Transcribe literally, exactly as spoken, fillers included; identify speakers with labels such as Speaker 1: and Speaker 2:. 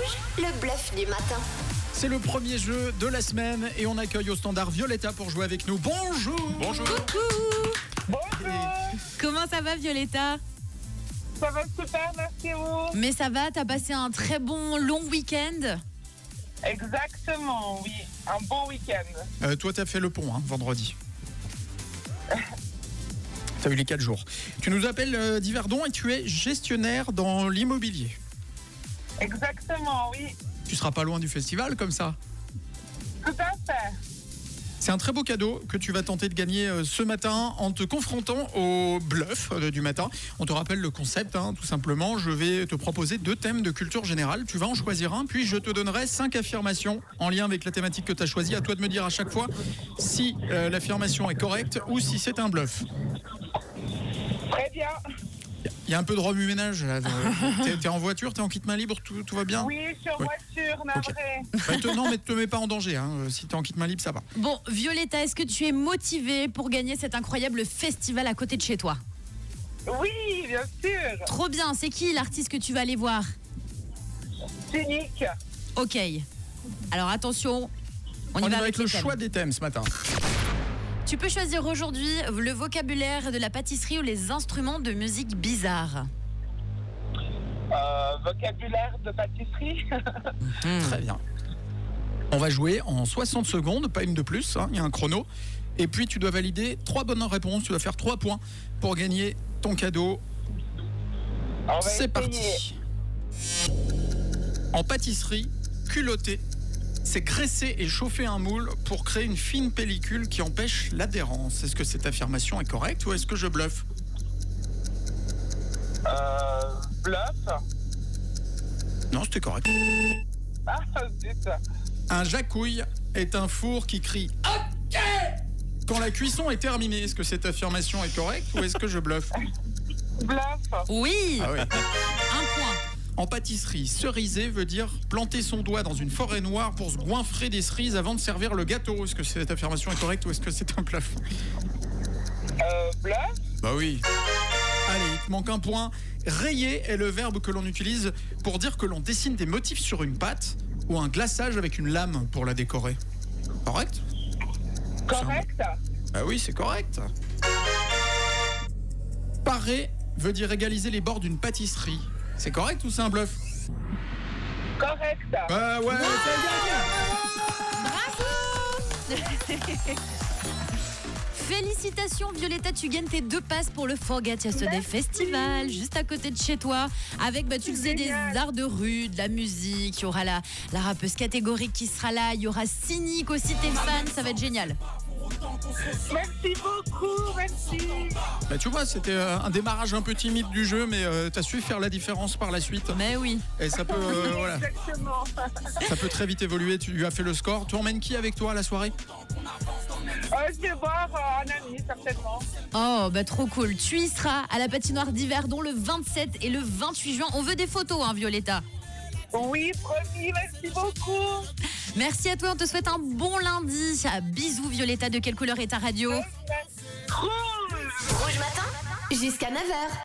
Speaker 1: Rouge, le bluff du matin.
Speaker 2: C'est le premier jeu de la semaine et on accueille au standard Violetta pour jouer avec nous. Bonjour.
Speaker 3: Bonjour.
Speaker 4: Coucou.
Speaker 3: Bonjour.
Speaker 4: Comment ça va, Violetta?
Speaker 3: Ça va super, merci à vous.
Speaker 4: Mais ça va, t'as passé un très bon long week-end?
Speaker 3: Exactement, oui. Un bon week-end.
Speaker 2: Euh, toi, t'as fait le pont, hein, vendredi. T'as eu les quatre jours. Tu nous appelles euh, d'Yverdon et tu es gestionnaire dans l'immobilier.
Speaker 3: Exactement, oui.
Speaker 2: Tu seras pas loin du festival comme ça.
Speaker 3: Tout à fait.
Speaker 2: C'est un très beau cadeau que tu vas tenter de gagner euh, ce matin en te confrontant au bluff euh, du matin. On te rappelle le concept, hein, tout simplement. Je vais te proposer deux thèmes de culture générale. Tu vas en choisir un, puis je te donnerai cinq affirmations en lien avec la thématique que tu as choisie. À toi de me dire à chaque fois si euh, l'affirmation est correcte ou si c'est un bluff.
Speaker 3: Très bien.
Speaker 2: Il y a un peu de remue-ménage là. T'es, t'es en voiture, t'es en kit main libre, tout, tout va bien?
Speaker 3: Oui, je suis en
Speaker 2: Ouais.
Speaker 3: voiture, navré.
Speaker 2: Bah, te, non, mais te mets pas en danger. Hein. Si t'es en kit main libre, ça va.
Speaker 4: Bon, Violetta, est-ce que tu es motivée pour gagner cet incroyable festival à côté de chez toi?
Speaker 3: Oui, bien sûr.
Speaker 4: Trop bien, c'est qui l'artiste que tu vas aller voir?
Speaker 3: Cynique.
Speaker 4: Ok. Alors attention, on,
Speaker 2: On,
Speaker 4: y
Speaker 2: y
Speaker 4: va
Speaker 2: va avec le
Speaker 4: les thèmes.
Speaker 2: choix des thèmes ce matin.
Speaker 4: Tu peux choisir aujourd'hui le vocabulaire de la pâtisserie ou les instruments de musique bizarres.
Speaker 3: Euh, vocabulaire de pâtisserie.
Speaker 2: Très bien. On va jouer en soixante secondes, pas une de plus, hein, il y a un chrono. Et puis tu dois valider trois bonnes réponses, tu dois faire trois points pour gagner ton cadeau.
Speaker 3: On va
Speaker 2: C'est
Speaker 3: essayer.
Speaker 2: parti. En pâtisserie, culotter, c'est graisser et chauffer un moule pour créer une fine pellicule qui empêche l'adhérence. Est-ce que cette affirmation est correcte ou est-ce que je bluffe?
Speaker 3: Euh, bluff.
Speaker 2: Non, c'était correct.
Speaker 3: Ah, zut.
Speaker 2: Un jacouille est un four qui crie « OK » quand la cuisson est terminée. Est-ce que cette affirmation est correcte ou est-ce que je bluffe?
Speaker 3: Bluff.
Speaker 4: Oui,
Speaker 2: Ah oui.
Speaker 4: un point.
Speaker 2: En pâtisserie, ceriser veut dire planter son doigt dans une forêt noire pour se goinfrer des cerises avant de servir le gâteau. Est-ce que cette affirmation est correcte ou est-ce que c'est un bluff?
Speaker 3: Euh, bluff.
Speaker 2: Bah oui. Allez, il te manque un point. Rayer est le verbe que l'on utilise pour dire que l'on dessine des motifs sur une pâte ou un glaçage avec une lame pour la décorer. Correct?
Speaker 3: Correct.
Speaker 2: Bah oui, c'est correct. Parer veut dire égaliser les bords d'une pâtisserie. C'est correct ou c'est un bluff?
Speaker 3: Correct.
Speaker 2: Bah ouais,
Speaker 4: Félicitations Violetta, tu gagnes tes deux passes pour le Forget Yesterday Festival, juste à côté de chez toi, avec, bah, tu le sais, des
Speaker 3: Génial.
Speaker 4: arts de rue, de la musique, il y aura la, la rappeuse catégorique qui sera là, il y aura Cynique aussi, tes fans, ça va être génial.
Speaker 3: Merci beaucoup, merci.
Speaker 2: Bah tu vois, c'était euh, un démarrage un peu timide du jeu, mais euh, t'as su faire la différence par la suite.
Speaker 4: Mais oui.
Speaker 2: Et ça peut, euh, voilà,
Speaker 3: Exactement.
Speaker 2: ça peut très vite évoluer. Tu lui as fait le score. Tu emmènes qui avec toi à la soirée?
Speaker 3: Euh, je vais voir euh, un ami, certainement.
Speaker 4: Oh, bah trop cool. Tu y seras à la patinoire d'Yverdon le vingt-sept et le vingt-huit juin. On veut des photos, hein, Violetta.
Speaker 3: Oui, promis, merci beaucoup.
Speaker 4: Merci à toi, on te souhaite un bon lundi. Ah, bisous Violetta, de quelle couleur est ta radio?
Speaker 3: Cool.
Speaker 1: Rouge matin, jusqu'à neuf heures.